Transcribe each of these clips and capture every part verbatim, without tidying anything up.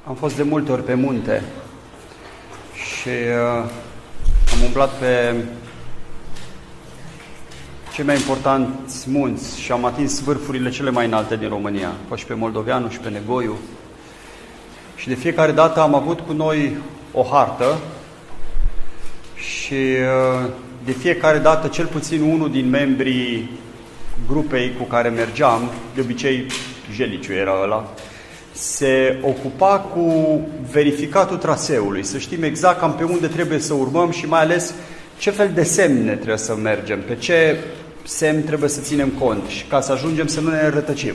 Am fost de multe ori pe munte și uh, am umblat pe cei mai importanți munți și am atins vârfurile cele mai înalte din România. Am fost și pe Moldoveanu și pe Negoiu. Și de fiecare dată am avut cu noi o hartă și uh, de fiecare dată cel puțin unul din membrii grupei cu care mergeam, de obicei Jeliciu era ăla, se ocupa cu verificatul traseului, să știm exact cam pe unde trebuie să urmăm și mai ales ce fel de semne trebuie să mergem, pe ce semn trebuie să ținem cont și ca să ajungem să nu ne rătăcim.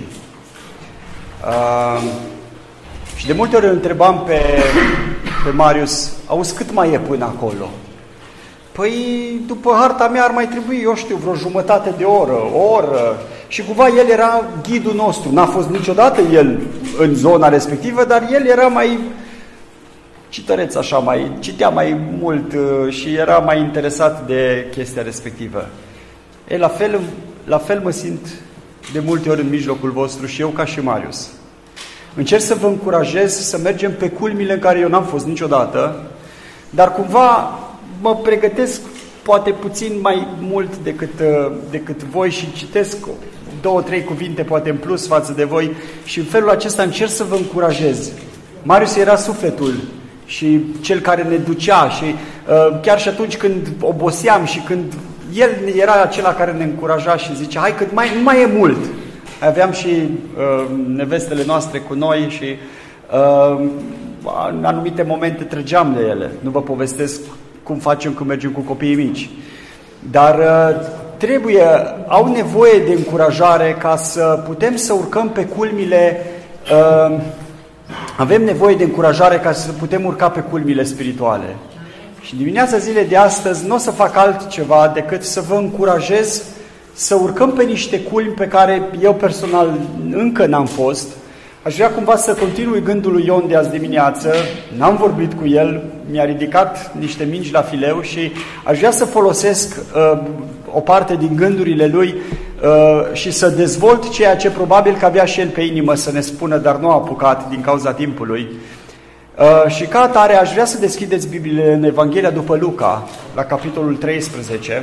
Uh, și de multe ori îl întrebam pe, pe Marius, auzi, cât mai e până acolo? Păi, după harta mea ar mai trebui, eu știu, vreo jumătate de oră, o oră. Și cumva el era ghidul nostru. N-a fost niciodată el în zona respectivă, dar el era mai cităreț așa, mai citea mai mult și era mai interesat de chestia respectivă. E, la fel, la fel mă simt de multe ori în mijlocul vostru și eu ca și Marius. Încerc să vă încurajez să mergem pe culmile în care eu n-am fost niciodată, dar cumva mă pregătesc poate puțin mai mult decât, decât voi și citesc două, trei cuvinte poate în plus față de voi și în felul acesta încerc să vă încurajez. Marius era sufletul și cel care ne ducea și uh, chiar și atunci când oboseam și când el era acela care ne încuraja și zicea, hai că mai, nu mai e mult. Aveam și uh, nevestele noastre cu noi și uh, în anumite momente trăgeam de ele. Nu vă povestesc cum facem când mergem cu copiii mici. Dar trebuie, au nevoie de încurajare ca să putem să urcăm pe culmile, uh, avem nevoie de încurajare ca să putem urca pe culmile spirituale. Și dimineața zilei de astăzi nu o să fac altceva decât să vă încurajez să urcăm pe niște culmi pe care eu personal încă n-am fost. Aș vrea cumva să continui gândul lui Ion de azi dimineață, n-am vorbit cu el, mi-a ridicat niște mingi la fileu și aș vrea să folosesc uh, o parte din gândurile lui uh, și să dezvolt ceea ce probabil că avea și el pe inimă să ne spună, dar nu a apucat din cauza timpului. Uh, și ca atare aș vrea să deschideți Bibliile în Evanghelia după Luca, la capitolul treisprezece.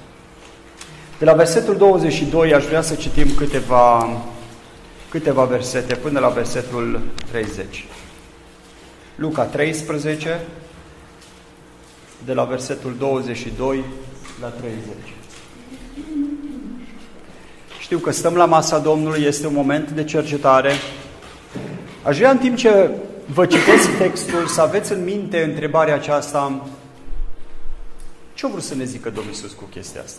De la versetul douăzeci și doi aș vrea să citim câteva... câteva versete până la versetul treizeci. Luca treisprezece, de la versetul douăzeci și doi la treizeci. Știu că stăm la masa Domnului, este un moment de cercetare. Aș vrea în timp ce vă citesc textul să aveți în minte întrebarea aceasta: ce-o vrut să ne zică Domnul Iisus cu chestia asta?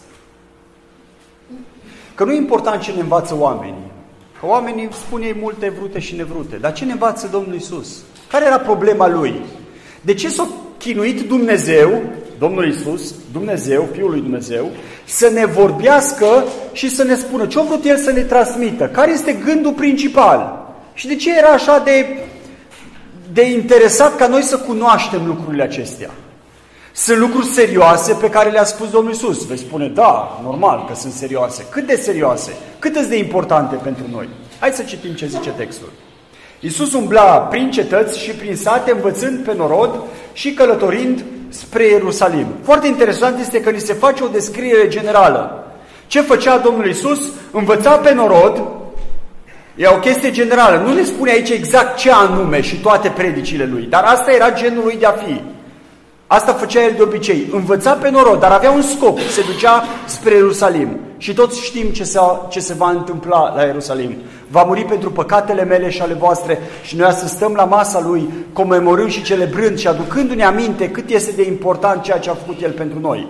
Că nu e important ce ne învață oamenii. Că oamenii spun ei multe vrute și nevrute. Dar ce ne învață Domnul Iisus? Care era problema Lui? De ce s-a chinuit Dumnezeu, Domnul Iisus, Dumnezeu, Fiul lui Dumnezeu, să ne vorbească și să ne spună ce-a vrut El să ne transmită? Care este gândul principal? Și de ce era așa de, de interesat ca noi să cunoaștem lucrurile acestea? Sunt lucruri serioase pe care le-a spus Domnul Iisus. Vei spune, da, normal că sunt serioase. Cât de serioase? Cât de importante pentru noi? Hai să citim ce zice textul. Iisus umbla prin cetăți și prin sate, învățând pe norod și călătorind spre Ierusalim. Foarte interesant este că ni se face o descriere generală. Ce făcea Domnul Iisus? Învăța pe norod. E o chestie generală. Nu ne spune aici exact ce anume și toate predicile lui, dar asta era genul lui de a fi. Asta făcea el de obicei, învăța pe norod, dar avea un scop, se ducea spre Ierusalim. Și toți știm ce se, ce se va întâmpla la Ierusalim. Va muri pentru păcatele mele și ale voastre și noi să stăm la masa lui, comemorând și celebrând și aducându-ne aminte cât este de important ceea ce a făcut el pentru noi.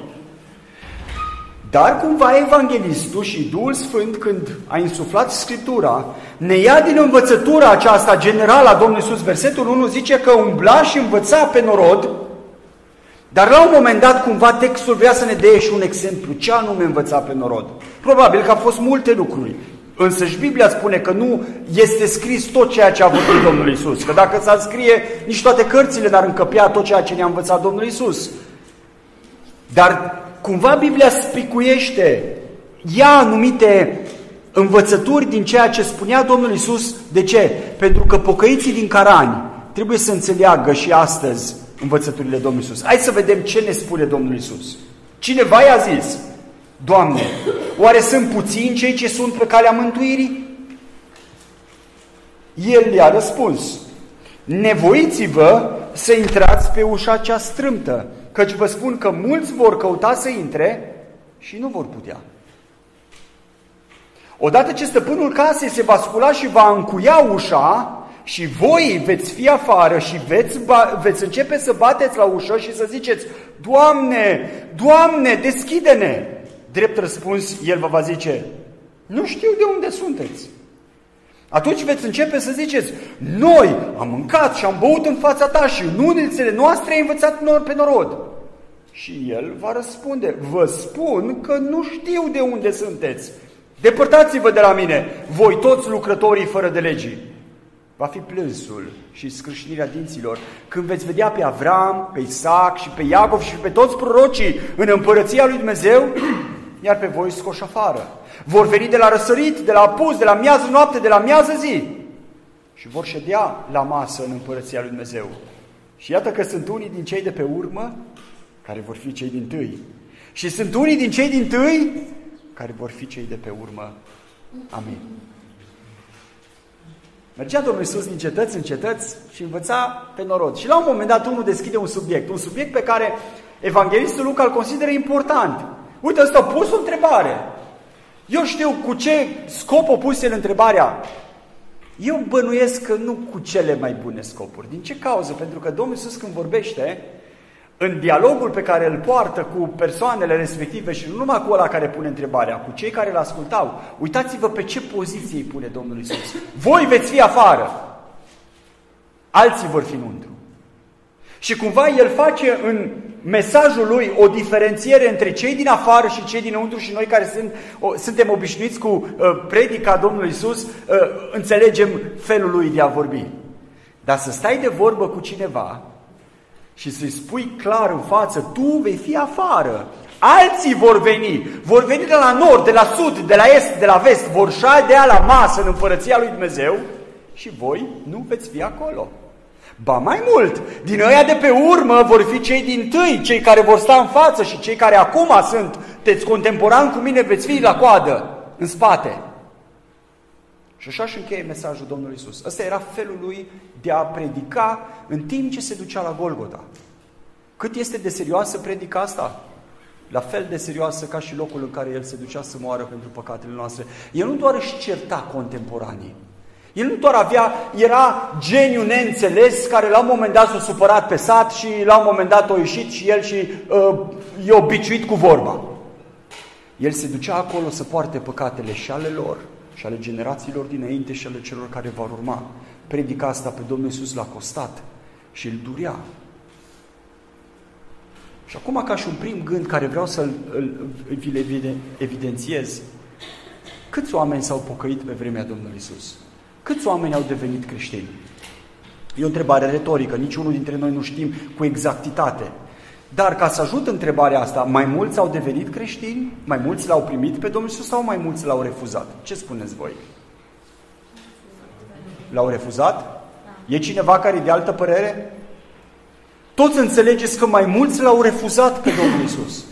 Dar cumva evanghelistul și Duhul Sfânt, când a insuflat Scriptura, ne ia din învățătura aceasta generală a Domnului Iisus. Versetul unu zice că umbla și învăța pe norod. Dar la un moment dat, cumva, textul vrea să ne dea și un exemplu. Ce anume învăța pe norod? Probabil că au fost multe lucruri. Însă și Biblia spune că nu este scris tot ceea ce a vorbit Domnul Iisus. Că dacă s-ar scrie, nici toate cărțile n-ar încăpea tot ceea ce ne-a învățat Domnul Iisus. Dar cumva Biblia spicuiește, ia anumite învățături din ceea ce spunea Domnul Iisus. De ce? Pentru că pocăiții din Carani trebuie să înțeleagă și astăzi învățăturile Domnului Iisus. Hai să vedem ce ne spune Domnul Iisus. Cineva i-a zis: Doamne, oare sunt puțini cei ce sunt pe calea mântuirii? El i-a răspuns: nevoiți-vă să intrați pe ușa cea strâmtă, căci vă spun că mulți vor căuta să intre și nu vor putea. Odată ce stăpânul casei se va scula și va încuia ușa, și voi veți fi afară și veți, veți începe să bateți la ușă și să ziceți: Doamne, Doamne, deschide-ne! Drept răspuns, El vă va zice: nu știu de unde sunteți. Atunci veți începe să ziceți: noi am mâncat și am băut în fața ta și în ulițele noastre ai învățat nor pe norod. Și El va răspunde: vă spun că nu știu de unde sunteți. Depărtați-vă de la mine, voi toți lucrătorii fără de legii. Va fi plânsul și scrâșnirea dinților când veți vedea pe Avram, pe Isaac și pe Iacov și pe toți prorocii în împărăția lui Dumnezeu, iar pe voi scoși afară. Vor veni de la răsărit, de la apus, de la miază noapte, de la miază zi și vor ședea la masă în împărăția lui Dumnezeu. Și iată că sunt unii din cei de pe urmă care vor fi cei dintâi și sunt unii din cei dintâi care vor fi cei de pe urmă. Amin. Mergea Domnul Iisus din cetăți în cetăți și învăța pe norod. Și la un moment dat unul deschide un subiect, un subiect pe care evanghelistul Luca îl consideră important. Uite, ăsta a pus o întrebare. Eu știu cu ce scop a pus el întrebarea. Eu bănuiesc că nu cu cele mai bune scopuri. Din ce cauză? Pentru că Domnul Iisus când vorbește, în dialogul pe care îl poartă cu persoanele respective și nu numai cu ăla care pune întrebarea, cu cei care îl ascultau, uitați-vă pe ce poziție îi pune Domnul Iisus. Voi veți fi afară, alții vor fi înăuntru. Și cumva el face în mesajul lui o diferențiere între cei din afară și cei dinăuntru și noi care sunt, o, suntem obișnuiți cu uh, predica Domnului Iisus, uh, înțelegem felul lui de a vorbi. Dar să stai de vorbă cu cineva și să-i spui clar în față: tu vei fi afară, alții vor veni, vor veni de la nord, de la sud, de la est, de la vest, vor șadea la masă în împărăția lui Dumnezeu și voi nu veți fi acolo. Ba mai mult, din ăia de pe urmă vor fi cei dintâi, cei care vor sta în față și cei care acum sunt, te-ți contemporani cu mine, veți fi la coadă, în spate. Și așa își încheie mesajul Domnului Iisus. Ăsta era felul lui de a predica în timp ce se ducea la Golgota. Cât este de serioasă predica asta? La fel de serioasă ca și locul în care El se ducea să moară pentru păcatele noastre. El nu doar își certa contemporanii. El nu doar avea, era geniu neînțeles care la un moment dat s-a supărat pe sat și la un moment dat a ieșit și el și uh, i-a biciuit cu vorba. El se ducea acolo să poarte păcatele și ale lor, și ale generațiilor dinainte și ale celor care vor urma. Predica asta pe Domnul Iisus l-a costat și îl durea. Și acum, ca și un prim gând care vreau să-l vi evidențiez, câți oameni s-au pocăit pe vremea Domnului Iisus? Câți oameni au devenit creștini? E o întrebare retorică, niciunul dintre noi nu știm cu exactitate. Dar ca să ajut întrebarea asta, mai mulți au devenit creștini? Mai mulți l-au primit pe Domnul Iisus sau mai mulți l-au refuzat? Ce spuneți voi? L-au refuzat? E cineva care e de altă părere? Toți înțelegeți că mai mulți l-au refuzat pe Domnul Iisus.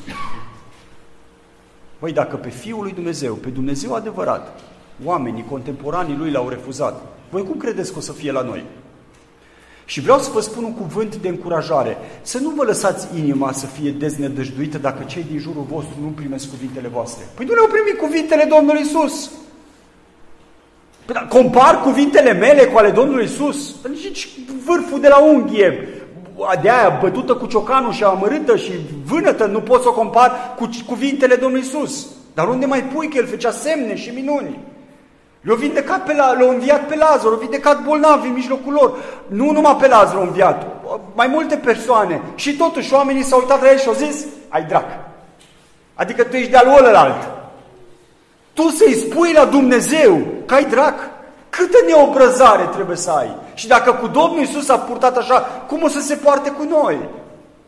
Băi, dacă pe Fiul lui Dumnezeu, pe Dumnezeu adevărat, oamenii, contemporanii lui l-au refuzat, voi cum credeți că o să fie la noi? Și vreau să vă spun un cuvânt de încurajare. Să nu vă lăsați inima să fie deznădăjduită dacă cei din jurul vostru nu primesc cuvintele voastre. Păi nu le-au primit cuvintele Domnului Iisus. Păi, da, compar cuvintele mele cu ale Domnului Iisus? Păi nici vârful de la unghie, de aia bătută cu ciocanul și amărâtă și vânătă, nu pot să o compar cu cuvintele Domnului Iisus. Dar unde mai pui că El făcea semne și minuni? Le-au vindecat pe la, l-au înviat pe Lazar, l-au vindecat bolnavi în mijlocul lor. Nu numai pe Lazar l-au înviat, mai multe persoane. Și totuși oamenii s-au uitat la el și au zis: ai drac. Adică tu ești de-al ălălalt. Tu să-i spui la Dumnezeu că ai drac? Câtă neobrăzare trebuie să ai? Și dacă cu Domnul Iisus a purtat așa, cum o să se poarte cu noi?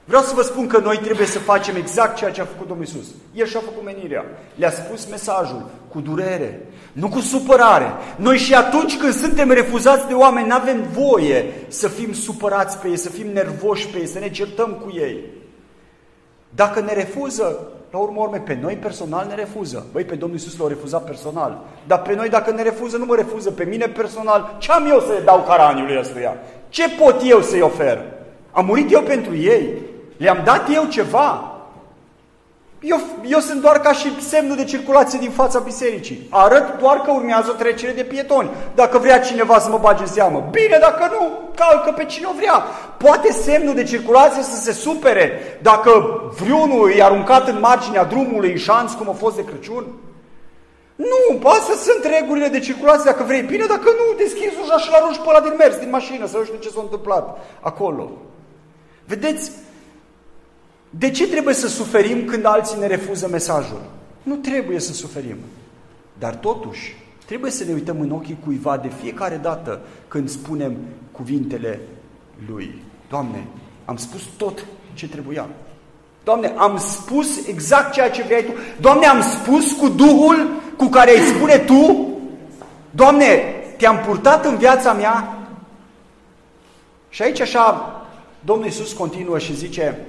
Vreau să vă spun că noi trebuie să facem exact ceea ce a făcut Domnul Iisus. El și-a făcut menirea. Le-a spus mesajul cu durere, nu cu supărare. Noi și atunci când suntem refuzați de oameni, nu avem voie să fim supărați pe ei, să fim nervoși pe ei, să ne certăm cu ei. Dacă ne refuză, la urmă urme, pe noi personal ne refuză. Băi, pe Domnul Iisus l-a refuzat personal. Dar pe noi, dacă ne refuză, nu mă refuză pe mine personal. Ce am eu să-i dau caraniului ăstuia? Ce pot eu să-i ofer? Am murit eu pentru ei? Le-am dat eu ceva? Eu, eu sunt doar ca și semnul de circulație din fața bisericii. Arăt doar că urmează o trecere de pietoni. Dacă vrea cineva să mă bage în seamă, bine, dacă nu, calcă pe cine o vrea. Poate semnul de circulație să se supere dacă vreunul e aruncat în marginea drumului în șanț, cum a fost de Crăciun? Nu, astea sunt regulile de circulație dacă vrei. Bine, dacă nu, deschizi ușa și l-arunci pe ăla din mers, din mașină, să nu știu ce s-a întâmplat acolo. Vedeți? De ce trebuie să suferim când alții ne refuză mesajul? Nu trebuie să suferim. Dar totuși, trebuie să ne uităm în ochii cuiva de fiecare dată când spunem cuvintele lui. Doamne, am spus tot ce trebuia. Doamne, am spus exact ceea ce vrei Tu. Doamne, am spus cu Duhul cu care îi spune Tu. Doamne, Te-am purtat în viața mea. Și aici așa Domnul Iisus continuă și zice,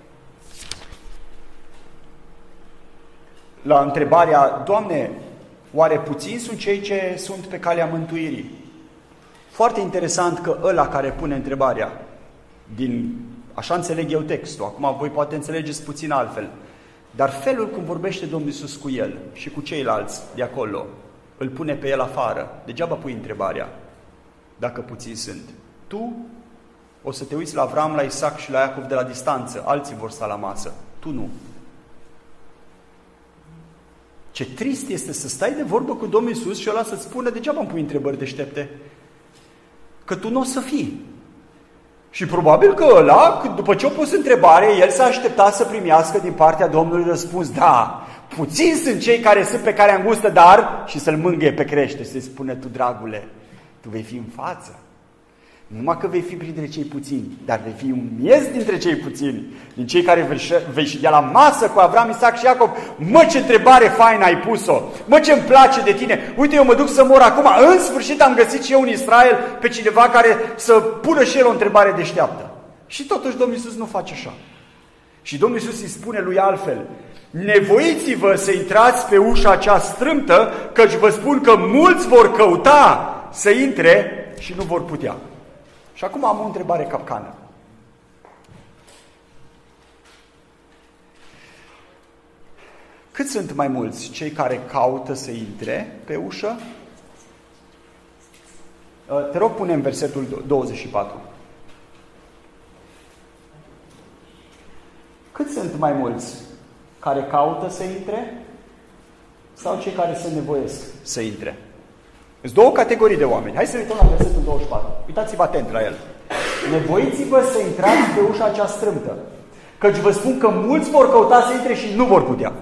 la întrebarea, Doamne, oare puțini sunt cei ce sunt pe calea mântuirii? Foarte interesant că ăla care pune întrebarea, din, așa înțeleg eu textul, acum voi poate înțelegeți puțin altfel, dar felul cum vorbește Domnul Iisus cu el și cu ceilalți de acolo, îl pune pe el afară. Degeaba pui întrebarea, dacă puțini sunt. Tu o să te uiți la Avram, la Isaac și la Iacov de la distanță, alții vor sta la masă, tu nu. Ce trist este să stai de vorbă cu Domnul Iisus și ăla să-ți spună, degeaba îmi pui întrebări deștepte, că tu nu o să fii. Și probabil că ăla, după ce a pus întrebare, el s-a așteptat să primească din partea Domnului răspuns, da, puțini sunt cei care sunt pe care îngustă, dar, și să-l mângâie pe crește, să-i spune, tu, dragule, tu vei fi în față. Numai că vei fi printre cei puțini, dar vei fi un miez dintre cei puțini, din cei care vei ședea la masă cu Avram, Isaac și Iacov. Mă, ce întrebare faină ai pus-o! Mă, ce-mi place de tine! Uite, eu mă duc să mor acum. În sfârșit am găsit și eu în Israel pe cineva care să pună și el o întrebare deșteaptă. Și totuși Domnul Iisus nu face așa. Și Domnul Iisus îi spune lui altfel, nevoiți-vă să intrați pe ușa acea strâmtă, căci vă spun că mulți vor căuta să intre și nu vor putea. Și acum am o întrebare capcană. Cât sunt mai mulți cei care caută să intre pe ușă? Te rog, punem versetul douăzeci și patru. Cât sunt mai mulți care caută să intre sau cei care se nevoiesc să intre? Sunt două categorii de oameni. Hai să ne uităm la versetul douăzeci și patru. Uitați-vă atent la el. Nevoiți-vă să intrați pe ușa acea strâmtă, căci vă spun că mulți vor căuta să intre și nu vor putea.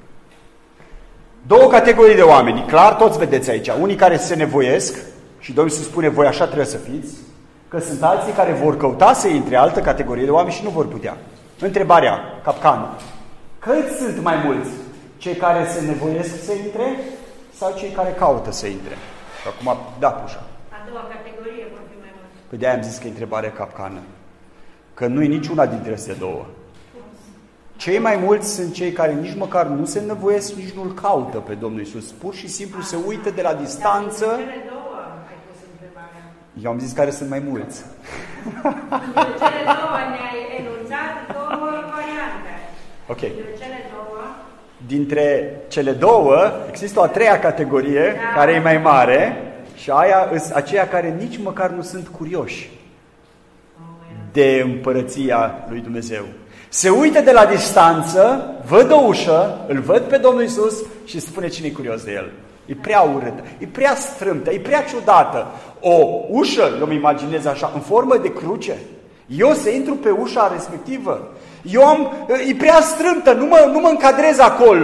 Două categorii de oameni. Clar, toți vedeți aici. Unii care se nevoiesc, și Domnul se spune, voi așa trebuie să fiți, că sunt alții care vor căuta să intre, altă categorie de oameni și nu vor putea. Întrebarea, capcană. Cât sunt mai mulți? Cei care se nevoiesc să intre sau cei care caută să intre? Și acum, da, pușa. A doua categorie vor fi mai mulți. Păi de-aia am zis că e întrebare capcană. Că nu e niciuna dintre astea două. Cei mai mulți sunt cei care nici măcar nu se nevoiesc, nici nu-L caută pe Domnul Iisus. Pur și simplu se uită de la distanță. Dar cele două ai pus întrebarea. Eu am zis care sunt mai mulți. Dintre cele două ne-ai enunțat două variante. Ok. Dintre cele două... Dintre cele două există o a treia categorie, da, care e mai mare, și aia sunt aceia care nici măcar nu sunt curioși de împărăția lui Dumnezeu. Se uită de la distanță, văd o ușă, îl văd pe Domnul Iisus și spune cine e curios de el. E prea urâtă, e prea strâmtă, e prea ciudată. O ușă, eu mă imaginez așa, în formă de cruce. Eu să intru pe ușa respectivă. Eu am, e prea strâmtă, nu mă, nu mă încadrez acolo.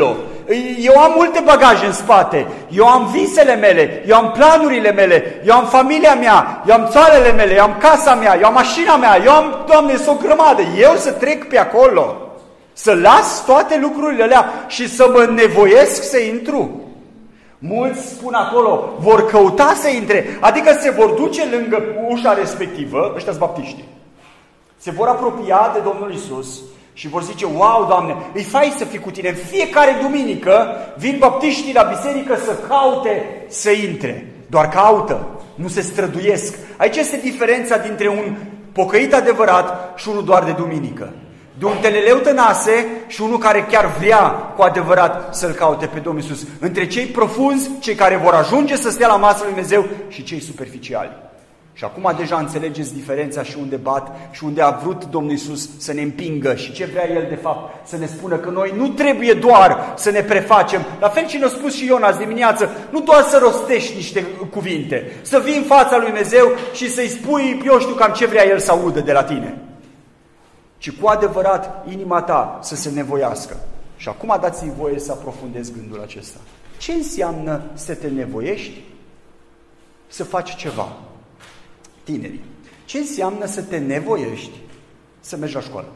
Eu am multe bagaje în spate, eu am visele mele, eu am planurile mele, eu am familia mea, eu am țoarele mele, eu am casa mea, eu am mașina mea, eu am, Doamne, sunt o grămadă. Eu să trec pe acolo, să las toate lucrurile alea și să mă nevoiesc să intru. Mulți spun acolo, vor căuta să intre, adică se vor duce lângă ușa respectivă, ăștia-s baptiști. Se vor apropia de Domnul Iisus și vor zice, wow, Doamne, îi fain să fii cu tine. În fiecare duminică vin baptiștii la biserică să caute să intre. Doar caută, nu se străduiesc. Aici este diferența dintre un pocăit adevărat și unul doar de duminică. De un teleleu tănase și unul care chiar vrea cu adevărat să-L caute pe Domnul Iisus. Între cei profunzi, cei care vor ajunge să stea la masa lui Dumnezeu și cei superficiali. Și acum deja înțelegeți diferența și unde bat și unde a vrut Domnul Iisus să ne împingă și ce vrea El de fapt să ne spună că noi nu trebuie doar să ne prefacem. La fel ce ne-a spus și Iona azi dimineață, nu doar să rostești niște cuvinte, să vii în fața lui Dumnezeu și să-i spui, eu știu cam ce vrea El să audă de la tine. Ci cu adevărat inima ta să se nevoiască. Și acum dați-mi voie să aprofundez gândul acesta. Ce înseamnă să te nevoiești să faci ceva? Tinerii, ce înseamnă să te nevoiești să mergi la școală?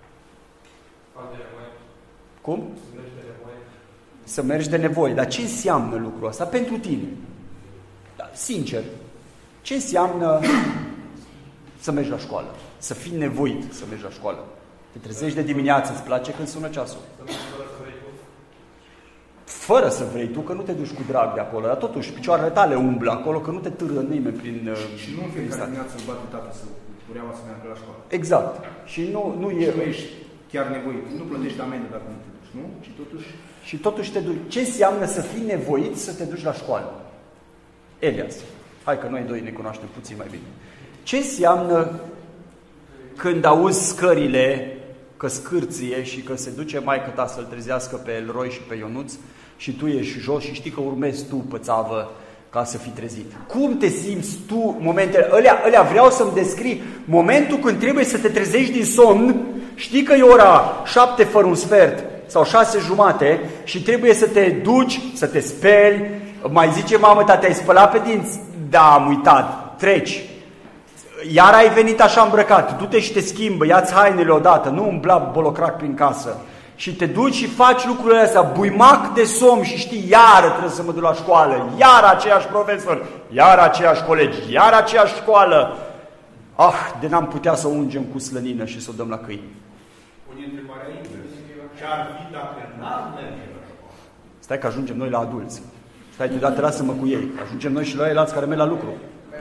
Cum? Să mergi de nevoie. Dar ce înseamnă lucrul ăsta pentru tine? Da, sincer, ce înseamnă să mergi la școală? Să fii nevoit să mergi la școală? Te trezești de dimineață, îți place când sună ceasul? Fără să vrei tu, că nu te duci cu drag de acolo, dar totuși picioarele tale umblă acolo, că nu te târă nimeni prin... Și nu în fiecare dimineață îl bate tata să cureaua să meargă la școală. Exact. Și nu, nu e... Și ești chiar nevoit. Nu plătești amendă dacă nu te duci, nu? Și totuși... Și totuși te duci. Ce înseamnă să fii nevoit să te duci la școală? Elias, hai că noi doi ne cunoaștem puțin mai bine. Ce înseamnă când auzi scările că scârție și că se duce maică ta să-l trezească pe Elroi și pe Ionuț și tu ești jos și știi că urmezi tu pe țavă ca să fii trezit? Cum te simți tu momentele alea? Alea vreau să-mi descrii momentul când trebuie să te trezești din somn, știi că e ora șapte fără un sfert sau șase jumate și trebuie să te duci, să te speli, mai zice mamă, ta, te-ai spălat pe dinți? Da, am uitat, treci. Iar ai venit așa îmbrăcat, du-te și te schimbă, ia-ți hainele odată, nu umbla bolocrac prin casă. Și te duci și faci lucrurile astea, buimac de somn și știi, iară trebuie să mă duc la școală, iar aceiași profesori, iar aceiași colegi, iar aceeași școală. Ah, de n-am putea să o ungem cu slănină și să o dăm la câini. Pune întrebarea invers. Ce-ar fi dacă n-ar merge la școală? Stai că ajungem noi la adulți. Stai, deodată lasă-mă cu ei. Ajungem noi și la ei alți care merg la lucru.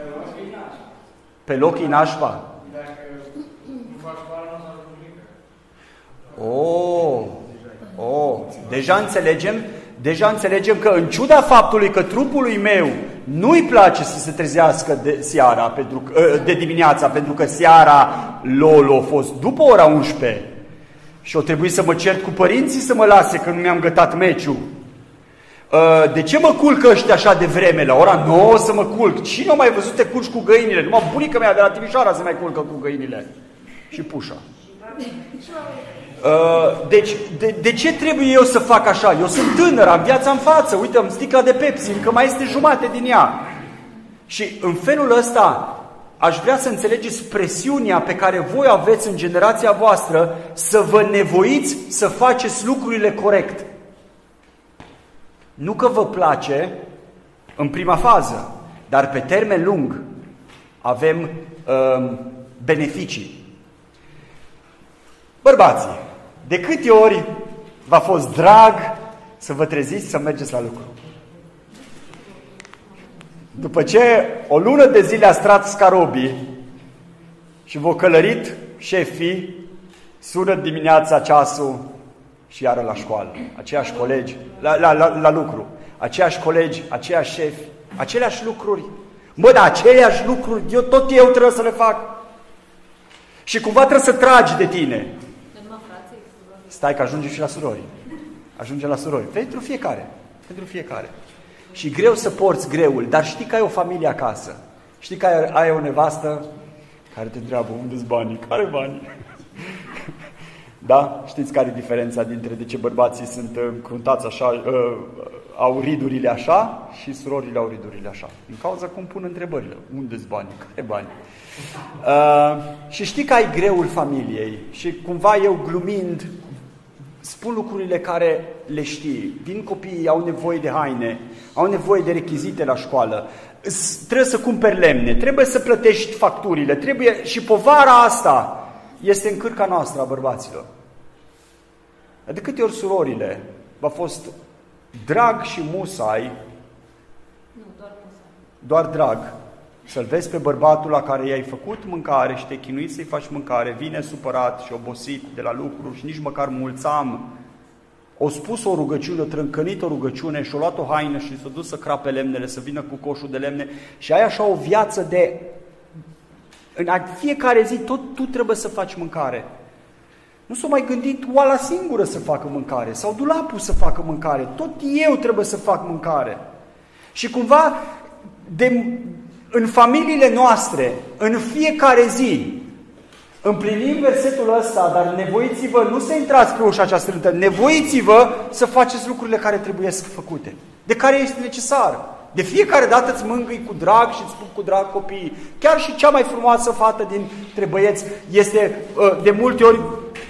Pe loc e nașpa. Dacă nu faci școală, nu o să ajungi nică. Oh, oh, deja înțelegem, deja înțelegem că în ciuda faptului că trupului meu nu-i place să se trezească de seara, pentru că, de dimineața, pentru că seara lolo a fost după ora unsprezece și o trebuie să mă cert cu părinții să mă lase că nu mi-am gătat meciul. De ce mă culcă ăștia așa de vreme? La ora nouă să mă culc. Cine a mai văzut te culci cu găinile? Numai bunica mea de la Timișoara se mai culcă cu găinile. Și pușa. Deci, de, de ce trebuie eu să fac așa? Eu sunt tânăr, am viața în față. Uite, am sticla de Pepsi, încă mai este jumate din ea. Și în felul ăsta aș vrea să înțelegeți presiunea pe care voi aveți în generația voastră să vă nevoiți să faceți lucrurile corect. Nu că vă place în prima fază, dar pe termen lung avem uh, beneficii. Bărbații, de câte ori v-a fost drag să vă treziți să mergeți la lucru? După ce o lună de zile a strat scarobii și v-a călărit șefii, sună dimineața ceasul și iară la școală, aceiași colegi, la, la, la, la lucru, aceiași colegi, aceiași șefi, aceleași lucruri. Mă, dar aceleași lucruri, eu, tot eu trebuie să le fac. Și cumva trebuie să tragi de tine. Stai că ajunge și la surori. Ajunge la surori. Pentru fiecare. Pentru fiecare. Și greu să porți greul, dar știi că ai o familie acasă. Știi că ai, ai o nevastă care te întreabă, unde-s banii? Care bani? Da? Știți care e diferența dintre de ce bărbații sunt încruntați așa, uh, au ridurile așa și surorile au ridurile așa? Din cauza cum pun întrebările. Unde-s banii? Care bani? Uh, și știi că ai greul familiei și cumva eu glumind spun lucrurile care le știi. Vin copiii, au nevoie de haine, au nevoie de rechizite la școală, trebuie să cumperi lemne, trebuie să plătești facturile, trebuie și povara asta este în cârca noastră a bărbaților. De câte ori surorile v-a fost drag și musai, Nu, doar musai. doar drag, să-l vezi pe bărbatul la care i-ai făcut mâncare și te-ai chinuit să-i faci mâncare, vine supărat și obosit de la lucru și nici măcar mulțam, o spus o rugăciune, o trâncănit o rugăciune și o luat o haină și s-a dus să crape lemnele, să vină cu coșul de lemne și ai așa o viață de... În fiecare zi tot tu trebuie să faci mâncare. Nu s-a mai gândit oala singură să facă mâncare sau dulapul să facă mâncare. Tot eu trebuie să fac mâncare. Și cumva de, în familiile noastre, în fiecare zi, împlinim versetul ăsta, dar nevoiți-vă, nu să intrați pe ușa cea strântă, nevoiți-vă să faceți lucrurile care trebuie să făcute, de care este necesar. De fiecare dată îți mângâi cu drag și îți spun cu drag copiii. Chiar și cea mai frumoasă fată dintre băieți este de multe ori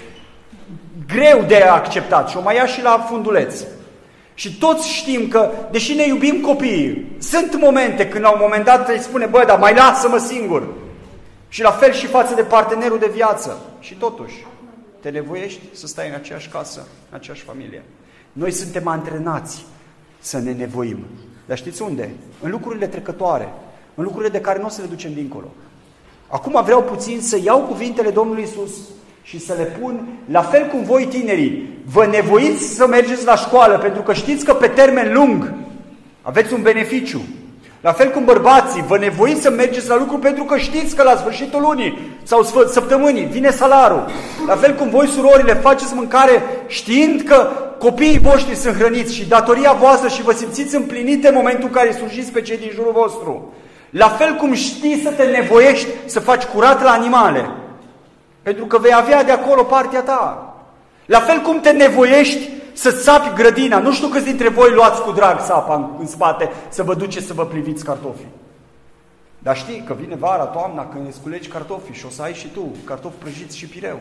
greu de acceptat și o mai ia și la funduleț. Și toți știm că, deși ne iubim copiii, sunt momente când la un moment dat îi spune, bă, dar mai lasă-mă singur. Și la fel și față de partenerul de viață. Și totuși, te nevoiești să stai în aceeași casă, în aceeași familie. Noi suntem antrenați să ne nevoim. Dar știți unde? În lucrurile trecătoare, în lucrurile de care nu o să le ducem dincolo. Acum vreau puțin să iau cuvintele Domnului Iisus și să le pun, la fel cum voi tinerii, vă nevoiți să mergeți la școală, pentru că știți că pe termen lung aveți un beneficiu. La fel cum bărbații, vă nevoiți să mergeți la lucru pentru că știți că la sfârșitul lunii sau săptămânii vine salarul. La fel cum voi, surorile, faceți mâncare știind că copiii voștri sunt hrăniți și datoria voastră și vă simțiți împlinite în momentul în care slujiți pe cei din jurul vostru. La fel cum știi să te nevoiești să faci curat la animale, pentru că vei avea de acolo partea ta. La fel cum te nevoiești să-ți sapi grădina. Nu știu câți dintre voi luați cu drag sapa în, în spate să vă duceți să vă pliviți cartofii. Dar știi că vine vara, toamna, când îți culegi cartofii și o să ai și tu cartofi prăjiți și pireu.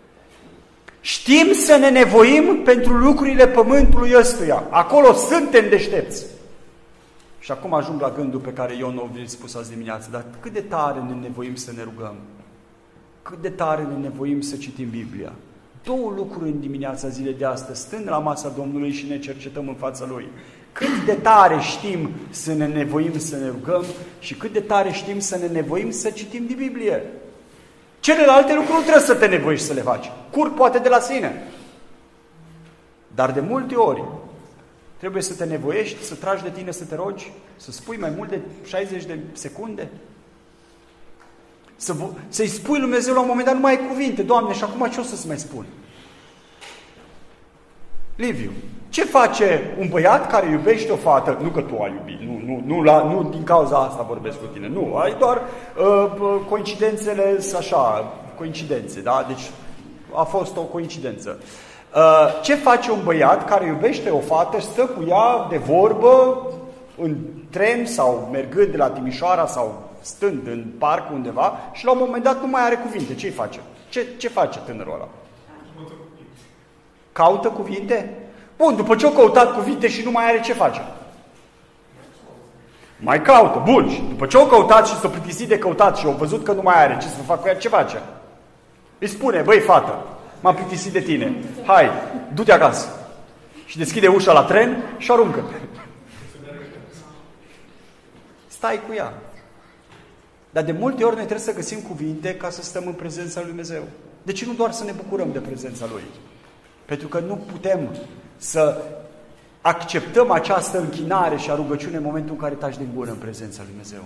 Știm să ne nevoim pentru lucrurile pământului ăstuia. Acolo suntem deștepți. Și acum ajung la gândul pe care Ion o vi-l spus azi dimineață. Dar cât de tare ne nevoim să ne rugăm? Cât de tare ne nevoim să citim Biblia? Două lucruri în dimineața zilei de astăzi, stând la masa Domnului și ne cercetăm în fața Lui. Cât de tare știm să ne nevoim să ne rugăm și cât de tare știm să ne nevoim să citim din Biblie. Celelalte lucruri nu trebuie să te nevoiești să le faci. Curg poate de la sine. Dar de multe ori trebuie să te nevoiești, să tragi de tine, să te rogi, să spui mai mult de șaizeci de secunde. Să, să-i spui lui Dumnezeu la un moment dat, nu mai ai cuvinte. Doamne, și acum ce o să-ți mai spun? Liviu, ce face un băiat care iubește o fată? Nu că tu ai iubit, nu, nu, nu, la, nu din cauza asta vorbesc cu tine. Nu, ai doar uh, coincidențele, așa, coincidențe, da? Deci a fost o coincidență. Uh, ce face un băiat care iubește o fată, stă cu ea de vorbă în tren sau mergând de la Timișoara sau stând în parc undeva și la un moment dat nu mai are cuvinte. Ce-i face? Ce, ce face tânărul ăla? Caută cuvinte? Bun, după ce a căutat cuvinte și nu mai are, ce face? Mai caută. Bun, și după ce a căutat și s-a plictisit de căutat și a văzut că nu mai are ce să facă cu ea, ce face? Îi spune, băi fată, m-am plictisit de tine, hai, du-te acasă. Și deschide ușa la tren și aruncă. Stai cu ea. Dar de multe ori noi trebuie să găsim cuvinte ca să stăm în prezența lui Dumnezeu. De ce nu doar să ne bucurăm de prezența Lui? Pentru că nu putem să acceptăm această închinare și a rugăciune în momentul în care taci din gură în prezența lui Dumnezeu.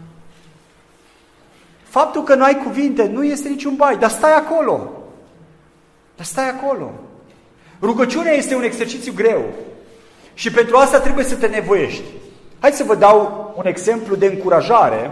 Faptul că nu ai cuvinte nu este niciun bai, dar stai acolo. Dar stai acolo. Rugăciunea este un exercițiu greu. Și pentru asta trebuie să te nevoiești. Hai să vă dau un exemplu de încurajare.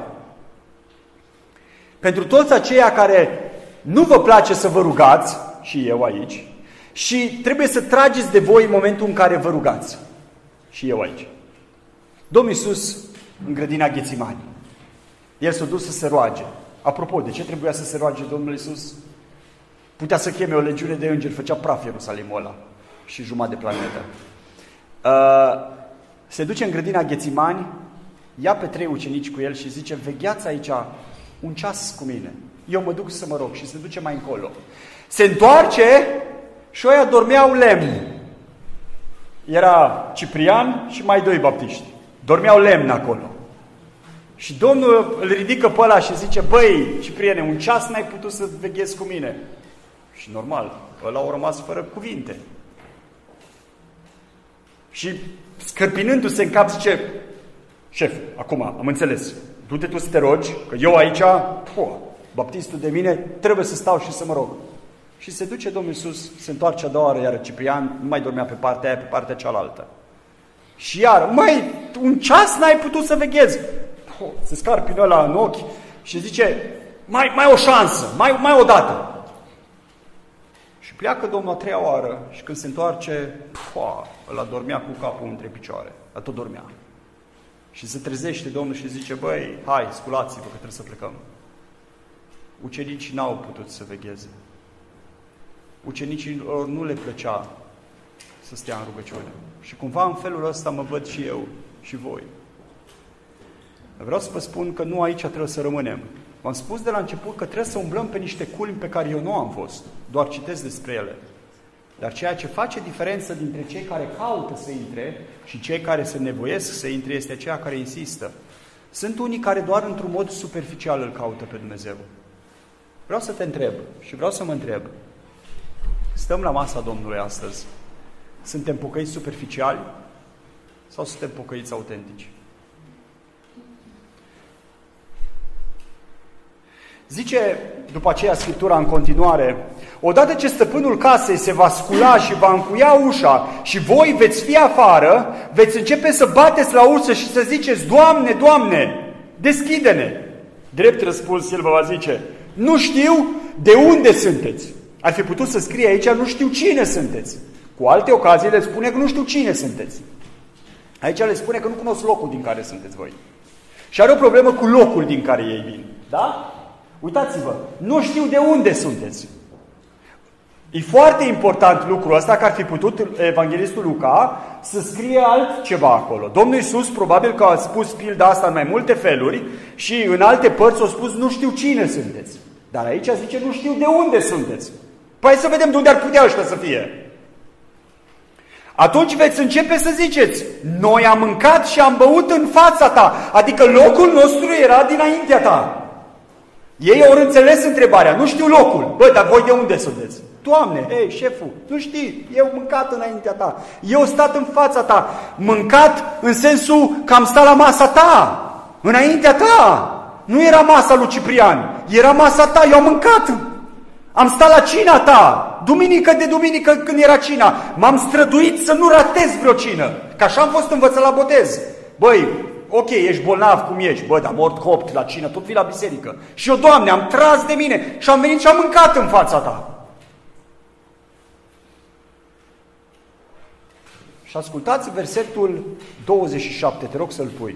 Pentru toți aceia care nu vă place să vă rugați, și eu aici, Și trebuie să trageți de voi în momentul în care vă rugați. Și eu aici. Domnul Iisus în grădina Ghețimani. El s-a dus să se roage. Apropo, de ce trebuia să se roage Domnul Iisus? Putea să cheme o legiune de îngeri, făcea praf Ierusalimul ăla și jumătate de planetă. Uh, se duce în grădina Ghețimani, ia pe trei ucenici cu el și zice, vegheați aici un ceas cu mine. Eu mă duc să mă rog și se duce mai încolo. Se întoarce și ăia dormeau lemn. Era Ciprian și mai doi baptiști. Dormeau lemn acolo. Și Domnul îl ridică pe ăla și zice, băi, Cipriene, un ceas n-ai putut să veghezi cu mine. Și normal, ăla au rămas fără cuvinte. Și scărpinându-se în cap zice, șef, acum am înțeles, du-te tu să te rogi, că eu aici, puh, baptistul de mine, trebuie să stau și să mă rog. Și se duce Domnul Iisus, se întoarce a doua oară, iar Ciprian nu mai dormea pe partea aia, pe partea cealaltă. Și iar, măi, un ceas n-ai putut să veghezi. Puh, se scarpină ăla în ochi și zice, mai, mai o șansă, mai, mai o dată. Și pleacă Domnul a treia oară și când se întoarce, puh, ăla dormea cu capul între picioare, dar tot dormea. Și se trezește Domnul și zice, băi, hai, sculați-vă că trebuie să plecăm. Ucenicii n-au putut să vegheze. Ucenicilor nu le plăcea să stea în rugăciune. Și cumva în felul ăsta mă văd și eu și voi. Vreau să vă spun că nu aici trebuie să rămânem. V-am spus de la început că trebuie să umblăm pe niște culmi pe care eu nu am fost. Doar citesc despre ele. Dar ceea ce face diferență dintre cei care caută să intre și cei care se nevoiesc să intre este aceea care insistă. Sunt unii care doar într-un mod superficial îl caută pe Dumnezeu. Vreau să te întreb și vreau să mă întreb. Stăm la masa Domnului astăzi. Suntem pocăiți superficiali sau suntem pocăiți autentici? Zice după aceea Scriptura în continuare, odată ce stăpânul casei se va scula și va încuia ușa și voi veți fi afară, veți începe să bateți la ușă și să ziceți, Doamne, Doamne, deschide-ne. Drept răspuns, el vă va zice, nu știu de unde sunteți. Ar fi putut să scrie aici, nu știu cine sunteți. Cu alte ocazii le spune că nu știu cine sunteți. Aici le spune că nu cunosc locul din care sunteți voi. Și are o problemă cu locul din care ei vin. Da? Uitați-vă, nu știu de unde sunteți. E foarte important lucrul ăsta, că ar fi putut evanghelistul Luca să scrie altceva acolo. Domnul Iisus probabil că a spus pilda asta în mai multe feluri și în alte părți a spus nu știu cine sunteți. Dar aici zice nu știu de unde sunteți. Păi să vedem de unde ar putea ăștia să fie. Atunci veți începe să ziceți, noi am mâncat și am băut în fața ta, adică locul nostru era dinaintea ta. Ei au înțeles întrebarea, nu știu locul. Bă, dar voi de unde sunteți? Doamne, hei, șeful, nu știi, eu mâncat înaintea ta, eu stat în fața ta, mâncat în sensul că am stat la masa ta, înaintea ta. Nu era masa lui Ciprian, era masa ta, eu am mâncat. Am stat la cina ta, duminică de duminică când era cina. M-am străduit să nu ratez vreo cină, că așa am fost învățat la botez. Băi, ok, ești bolnav cum ești, bă, dar mort copt la cină, tot vii la biserică. Și eu, Doamne, am tras de mine și am venit și am mâncat în fața ta. Și ascultați versetul douăzeci și șapte, te rog să-l pui.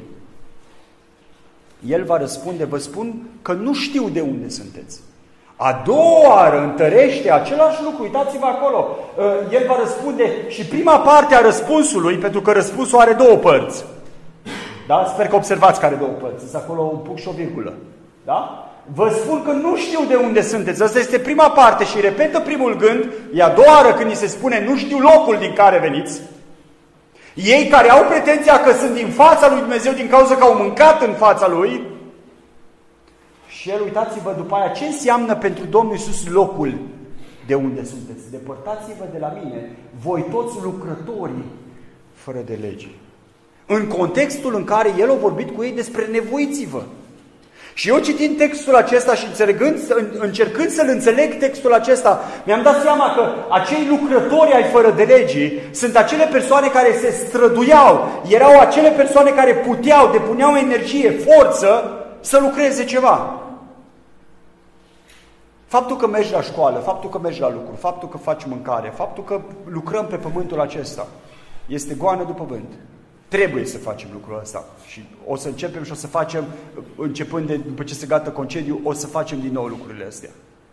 El va răspunde, vă spun că nu știu de unde sunteți. A doua oară întărește același lucru, uitați-vă acolo. El va răspunde și prima parte a răspunsului, pentru că răspunsul are două părți. Da? Sper că observați că are două părți. Este acolo un punct și o virgulă. Da? Vă spun că nu știu de unde sunteți. Asta este prima parte și repetă primul gând. E a doua oară când ni se spune nu știu locul din care veniți. Ei care au pretenția că sunt din fața lui Dumnezeu din cauza că au mâncat în fața lui. Și el, uitați-vă după aia, ce înseamnă pentru Domnul Iisus locul de unde sunteți. Depărtați-vă de la mine, voi toți lucrătorii fără de lege. În contextul în care el a vorbit cu ei despre nevoiți-vă. Și eu citind textul acesta și încercând, încercând să-l înțeleg textul acesta, mi-am dat seama că acei lucrători ai fără de legii sunt acele persoane care se străduiau, erau acele persoane care puteau, depuneau energie, forță să lucreze ceva. Faptul că mergi la școală, faptul că mergi la lucru, faptul că faci mâncare, faptul că lucrăm pe pământul acesta, este goană după vânt. Trebuie să facem lucrul ăsta și o să începem și o să facem, începând de după ce se gata concediu, o să facem din nou lucrurile astea.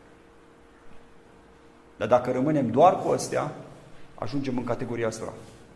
Dar dacă rămânem doar cu astea, ajungem în categoria asta.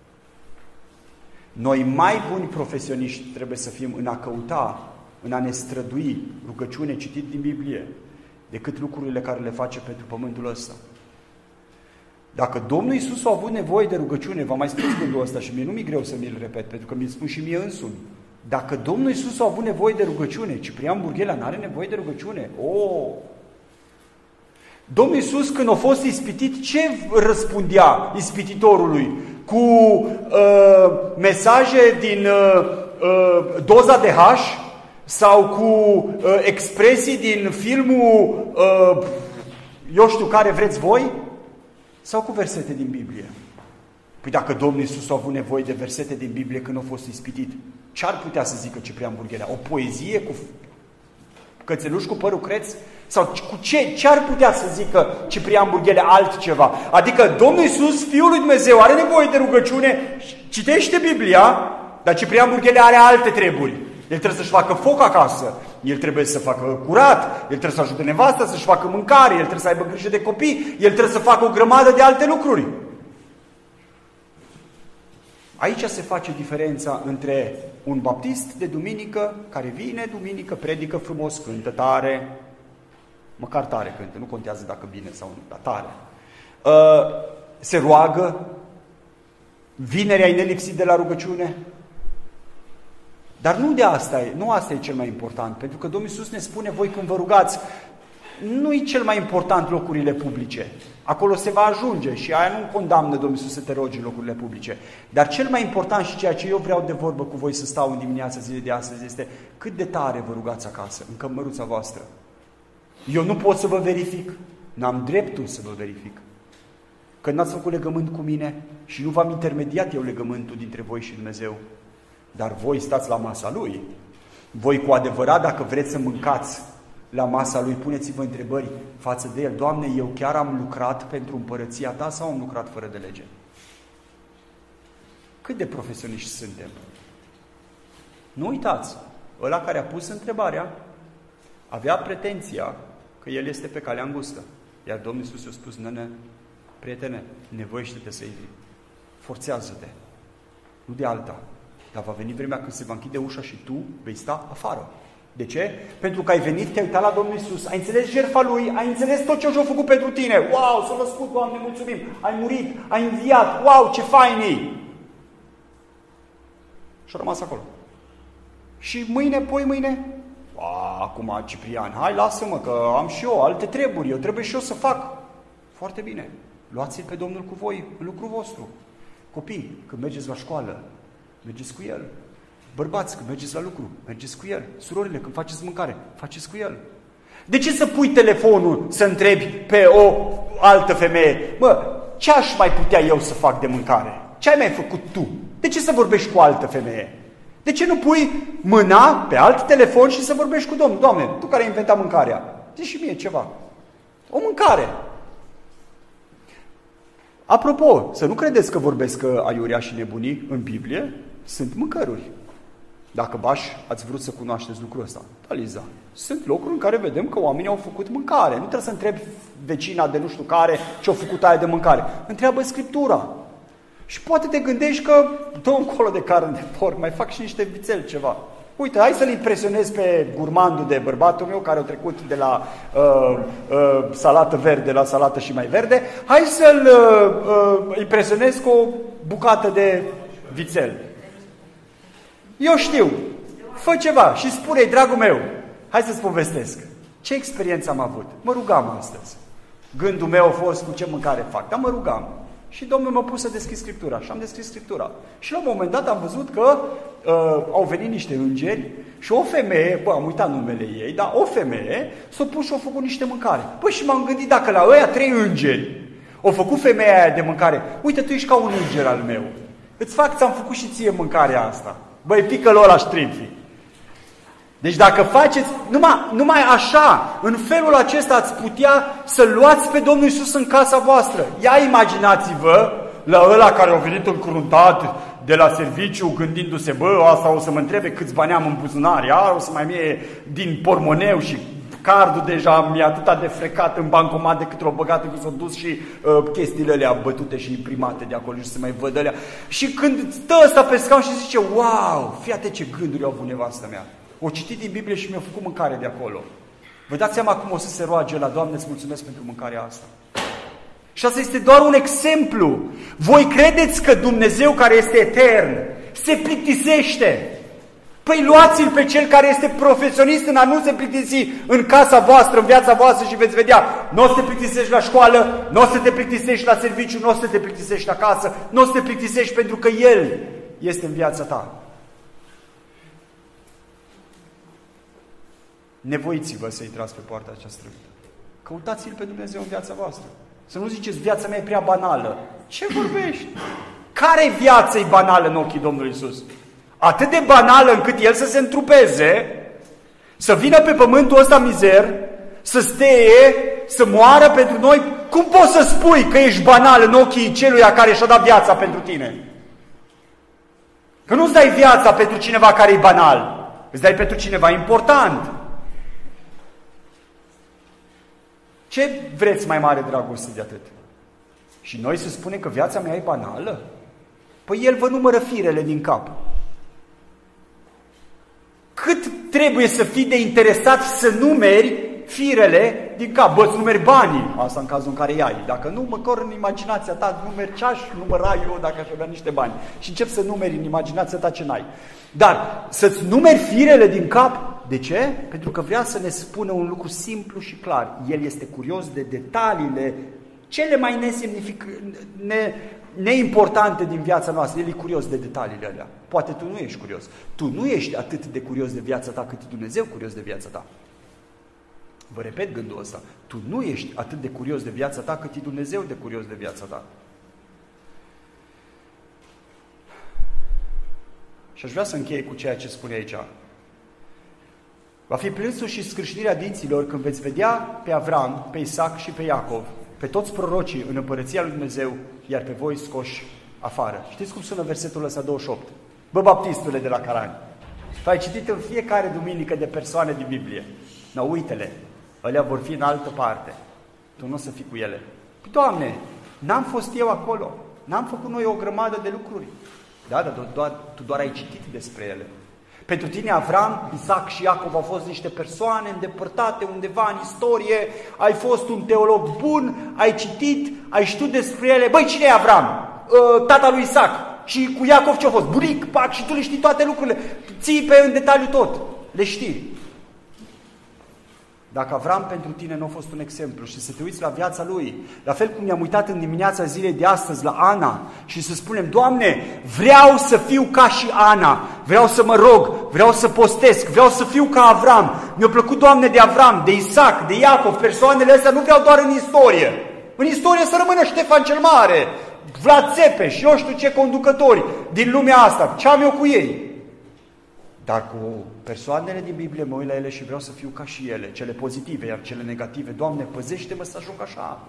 Noi mai buni profesioniști trebuie să fim în a căuta, în a ne strădui rugăciune citit din Biblie, decât lucrurile care le face pentru pământul ăsta. Dacă Domnul Iisus a avut nevoie de rugăciune, v-am mai spus gândul ăsta și mie nu mi-e greu să mi-l repet, pentru că mi-l spun și mie însumi. Dacă Domnul Iisus a avut nevoie de rugăciune, Ciprian Burghela n-are nevoie de rugăciune. Oh! Domnul Iisus, când a fost ispitit, ce răspundea ispititorului? Cu uh, mesaje din uh, uh, doza de H sau cu uh, expresii din filmul uh, eu știu care vreți voi? Sau cu versete din Biblie? Păi dacă Domnul Iisus a avut nevoie de versete din Biblie când a fost ispitit, ce ar putea să zică Ciprian Burghela? O poezie cu cățeluș cu părul creț? Sau cu ce, ce ar putea să zică Ciprian Burghela altceva? Adică Domnul Iisus, Fiul lui Dumnezeu, are nevoie de rugăciune, citește Biblia, dar Ciprian Burghela are alte treburi. El trebuie să-și facă foc acasă, el trebuie să facă curat, el trebuie să ajute nevasta să-și facă mâncare, el trebuie să aibă grijă de copii, el trebuie să facă o grămadă de alte lucruri. Aici se face diferența între un baptist de duminică care vine duminică, predică frumos, cântă tare, măcar tare cântă, nu contează dacă bine sau nu, dar tare. Se roagă, vinerea e nelipsit de la rugăciune. Dar nu de asta e, nu asta e cel mai important, pentru că Domnul Iisus ne spune, voi când vă rugați, nu e cel mai important locurile publice. Acolo se va ajunge și aia nu condamnă Domnul Iisus să te rogi în locurile publice. Dar cel mai important și ceea ce eu vreau de vorbă cu voi să stau în dimineața zilei de astăzi este cât de tare vă rugați acasă, în cămăruța voastră. Eu nu pot să vă verific, n-am dreptul să vă verific. Că n-ați făcut legământ cu mine și nu v-am intermediat eu legământul dintre voi și Dumnezeu. Dar voi stați la masa Lui. Voi cu adevărat, dacă vreți să mâncați la masa Lui, puneți-vă întrebări față de El. Doamne, eu chiar am lucrat pentru împărăția Ta sau am lucrat fără de lege? Cât de profesioniști suntem? Nu uitați, ăla care a pus întrebarea avea pretenția că el este pe calea îngustă. Iar Domnul Iisus i-a spus, nene, prietene, nevoiește-te să intri. Forțează-te. Nu de alta. Dar va veni vremea când se va închide ușa și tu vei sta afară. De ce? Pentru că ai venit, te-ai uitat la Domnul Iisus, ai înțeles jertfa Lui, ai înțeles tot ce a făcut pentru tine. Wow, s-a născut, Doamne, mulțumim! Ai murit, ai înviat, wow, ce fain e! Și a rămas acolo. Și mâine, poi mâine, a, acum Ciprian, hai lasă-mă că am și eu alte treburi, eu trebuie și eu să fac. Foarte bine, luați-l pe Domnul cu voi în lucrul vostru. Copii, când mergeți la școală, mergeți cu El. Bărbați, când mergeți la lucru, mergeți cu El. Surorile, când faceți mâncare, faceți cu El. De ce să pui telefonul să întrebi pe o altă femeie? Mă, ce aș mai putea eu să fac de mâncare? Ce ai mai făcut tu? De ce să vorbești cu o altă femeie? De ce nu pui mâna pe alt telefon și să vorbești cu Domnul? Doamne, tu care ai inventat mâncarea, zi și mie ceva. O mâncare. Apropo, să nu credeți că vorbesc aiurea și nebunii în Biblie, sunt mâncăruri. Dacă baș, ați vrut să cunoașteți lucrul ăsta. Da, Liza, sunt locuri în care vedem că oamenii au făcut mâncare. Nu trebuie să întrebi vecina de nu știu care ce-a făcut aia de mâncare. Întreabă Scriptura. Și poate te gândești că dă încolo de carne de porc, mai fac și niște vițel ceva. Uite, hai să-l impresionez pe gurmandul de bărbatul meu, care a trecut de la uh, uh, salată verde la salată și mai verde. Hai să-l uh, uh, impresionez cu o bucată de vițel. Eu știu, fă ceva și spune-i, dragul meu, hai să-ți povestesc. Ce experiență am avut? Mă rugam astăzi. Gândul meu a fost cu ce mâncare fac, dar mă rugam. Și Domnul m-a pus să deschid Scriptura și am deschis Scriptura. Și la un moment dat am văzut că uh, au venit niște îngeri și o femeie, bă, am uitat numele ei, dar o femeie s-a pus și a făcut niște mâncare. Păi și m-am gândit, dacă la ăia trei îngeri au făcut femeia aia de mâncare, uite, tu ești ca un înger al meu. Îți fac, ți-am făcut și ție mâncarea asta. Băi, pică-l ăla ștrimfi. Deci dacă faceți, numai, numai așa, în felul acesta ați putea să luați pe Domnul Iisus în casa voastră. Ia imaginați-vă la ăla care a venit încruntat de la serviciu, gândindu-se, bă, asta o să mă întrebe câți bani am în buzunar, iar o să mai mie din pormoneu și cardul deja mi-e atâta de frecat în bancomat decât l-o băgat încât s-au dus și uh, chestiile alea bătute și imprimate de acolo și se mai văd alea. Și când stă ăsta pe scaun și zice, wow, fii atent ce gânduri au avut nevastă mea. O citit din Biblie și mi-a făcut mâncare de acolo. Vă dați seama cum o să se roage la Doamne, îți mulțumesc pentru mâncarea asta. Și asta este doar un exemplu. Voi credeți că Dumnezeu care este etern se plictisește? Păi luați-l pe cel care este profesionist în a nu se plictisi în casa voastră, în viața voastră și veți vedea. Nu o să te plictisești la școală, nu o să te plictisești la serviciu, nu o să te plictisești acasă, nu o să te plictisești pentru că El este în viața ta. Nevoiți-vă să intrați pe poarta aceasta strâmtă. Căutați-l pe Dumnezeu în viața voastră. Să nu ziceți, viața mea e prea banală. Ce vorbești? Care viață e banală în ochii Domnului Iisus? Atât de banală încât El să se întrupeze, să vină pe pământul ăsta mizer, să steie, să moară pentru noi. Cum poți să spui că ești banal în ochii celuia care și-a dat viața pentru tine? Că nu-ți dai viața pentru cineva care e banal, îți dai pentru cineva important. Ce vreți mai mare dragoste de atât? Și noi să spunem că viața mea e banală? Păi El vă numără firele din cap. Cât trebuie să fii de interesat să numeri firele din cap? Bă, îți numeri banii, asta în cazul în care i-ai. Dacă nu, măcar în imaginația ta numeri ce aș număra eu dacă aș avea niște bani. Și încep să numeri în imaginația ta ce n-ai. Dar să-ți numeri firele din cap, de ce? Pentru că vrea să ne spună un lucru simplu și clar. El este curios de detaliile cele mai nesemnific... ne... neimportante din viața noastră. El e curios de detaliile alea. Poate tu nu ești curios. Tu nu ești atât de curios de viața ta cât e Dumnezeu curios de viața ta. Vă repet gândul ăsta. Tu nu ești atât de curios de viața ta cât e Dumnezeu de curios de viața ta. Și aș vrea să închei cu ceea ce spune aici. Va fi plânsul și scrâșnirea dinților când veți vedea pe Avram, pe Isaac și pe Iacov, pe toți prorocii în împărăția lui Dumnezeu, iar pe voi scoși afară. Știți cum sună versetul ăsta douăzeci și opt? Bă, baptistule de la Carani, tu ai citit în fiecare duminică de persoane din Biblie. No, uite-le, alea vor fi în altă parte. Tu nu o să fii cu ele. Păi, Doamne, n-am fost eu acolo. N-am făcut noi o grămadă de lucruri. Da, dar doar, tu doar ai citit despre ele. Pentru tine Avram, Isaac și Iacov au fost niște persoane îndepărtate undeva în istorie, ai fost un teolog bun, ai citit, ai știut despre ele. Băi, cine e Avram? Tata lui Isaac. Și cu Iacov ce-a fost? Buric, pac, și tu le știi toate lucrurile. Ții pe în detaliu tot. Le știi. Dacă Avram pentru tine nu a fost un exemplu și să te uiți la viața lui, la fel cum ne-am uitat în dimineața zilei de astăzi la Ana și să spunem, Doamne, vreau să fiu ca și Ana, vreau să mă rog, vreau să postesc, vreau să fiu ca Avram. Mi-a plăcut, Doamne, de Avram, de Isaac, de Iacov, persoanele astea nu vreau doar în istorie. În istorie să rămână Ștefan cel Mare, Vlad Țepeș, eu știu ce conducători din lumea asta, ce am eu cu ei. Dar cu persoanele din Biblie mă uit la ele și vreau să fiu ca și ele, cele pozitive, iar cele negative. Doamne, păzește-mă să ajung așa.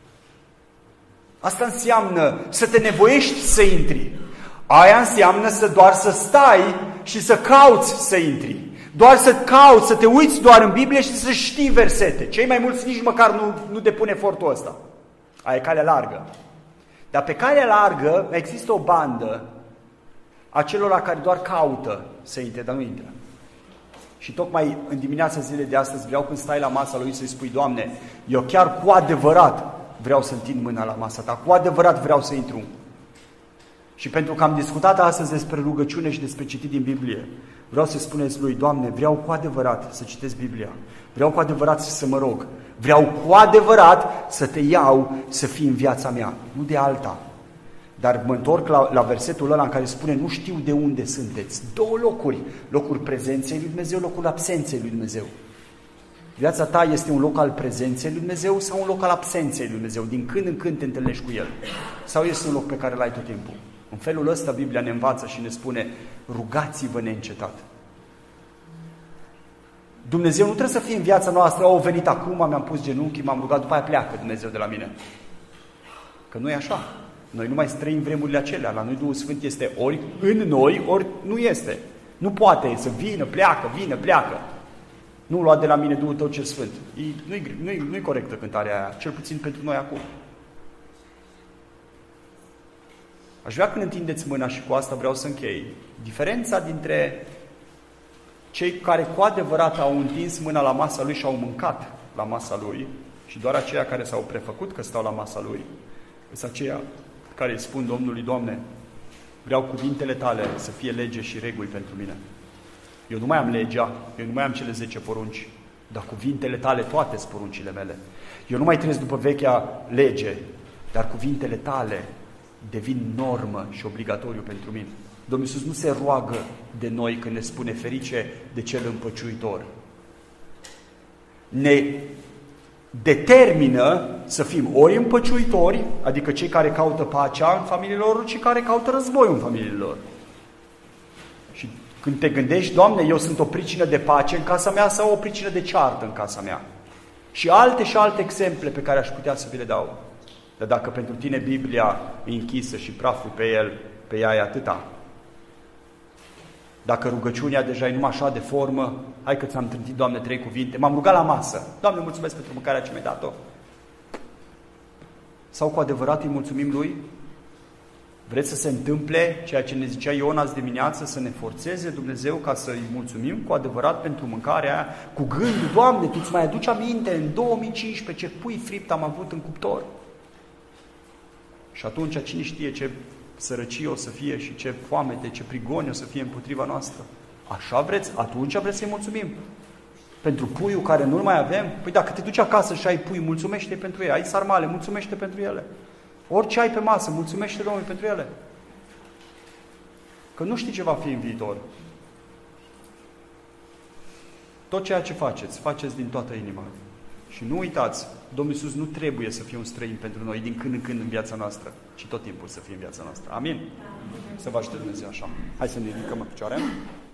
Asta înseamnă să te nevoiești să intri. Aia înseamnă să doar să stai și să cauți să intri. Doar să cauți, să te uiți doar în Biblie și să știi versete. Cei mai mulți nici măcar nu, nu depun efortul ăsta. Aia e calea largă. Dar pe calea largă există o bandă a celor care doar caută să intre, dar nu intră. Și tocmai în dimineața zilei de astăzi vreau când stai la masa lui să-i spui, Doamne, eu chiar cu adevărat vreau să întind mâna la masa ta, cu adevărat vreau să intru. Și pentru că am discutat astăzi despre rugăciune și despre citit din Biblie, vreau să spuneți lui, Doamne, vreau cu adevărat să citesc Biblia, vreau cu adevărat să mă rog, vreau cu adevărat să te iau să fii în viața mea, nu de alta. Dar mă întorc la, la versetul ăla în care spune, nu știu de unde sunteți. Două locuri, locul prezenței lui Dumnezeu, locul absenței lui Dumnezeu. Viața ta este un loc al prezenței lui Dumnezeu sau un loc al absenței lui Dumnezeu? Din când în când te întâlnești cu El? Sau este un loc pe care l-ai tot timpul? În felul ăsta Biblia ne învață și ne spune, rugați-vă neîncetat. Dumnezeu nu trebuie să fie în viața noastră, au venit acum, mi-am pus genunchii, m-am rugat, după aia pleacă Dumnezeu de la mine. Că nu e așa. Noi nu mai străim vremurile acelea. La noi Duhul Sfânt este ori în noi, ori nu este. Nu poate să vină, pleacă, vină, pleacă. Nu lua de la mine Duhul tău cel Sfânt. Nu-i, nu-i, nu-i corectă cântarea aia, cel puțin pentru noi acum. Aș vrea când întindeți mâna și cu asta vreau să închei. Diferența dintre cei care cu adevărat au întins mâna la masa lui și au mâncat la masa lui și doar aceia care s-au prefăcut că stau la masa lui, sunt aceia care îi spun Domnului, Doamne, vreau cuvintele tale să fie lege și reguli pentru mine. Eu nu mai am legea, eu nu mai am cele zece porunci, dar cuvintele tale toate sunt poruncile mele. Eu nu mai trăiesc după vechea lege, dar cuvintele tale devin normă și obligatoriu pentru mine. Domnul Iisus nu se roagă de noi când ne spune ferice de cel împăciuitor. Ne determină să fim ori împăciuitori, adică cei care caută pacea în familiile lor, ori cei care caută războiul în familiile lor. Și când te gândești, Doamne, eu sunt o pricină de pace în casa mea sau o pricină de ceartă în casa mea? Și alte și alte exemple pe care aș putea să vi le dau. Dar dacă pentru tine Biblia e închisă și praful pe el, pe ea e atâta. Dacă rugăciunea deja e numai așa de formă, hai că ți-am trântit, Doamne, trei cuvinte, m-am rugat la masă. Doamne, mulțumesc pentru mâncarea ce mi-ai dat-o. Sau cu adevărat îi mulțumim Lui? Vreți să se întâmple ceea ce ne zicea Iona azi dimineață, să ne forțeze Dumnezeu ca să îi mulțumim cu adevărat pentru mâncarea aia, cu gândul, Doamne, Tu îți mai aduci aminte în două mii cincisprezece ce pui fript am avut în cuptor? Și atunci cine știe ce sărăcie o să fie și ce foamete, ce prigoni o să fie împotriva noastră. Așa vreți? Atunci vreți să-i mulțumim. Pentru puiul care nu-l mai avem? Păi dacă te duci acasă și ai pui, mulțumește pentru ei. Ai sarmale, mulțumește pentru ele. Orice ai pe masă, mulțumește Domnului pentru ele. Că nu știi ce va fi în viitor. Tot ceea ce faceți, faceți din toată inima. Și nu uitați, Domnul Iisus nu trebuie să fie un străin pentru noi din când în când în viața noastră, ci tot timpul să fie în viața noastră. Amin? Amin. Să vă ajute Dumnezeu așa. Hai să ne ridicăm în picioare.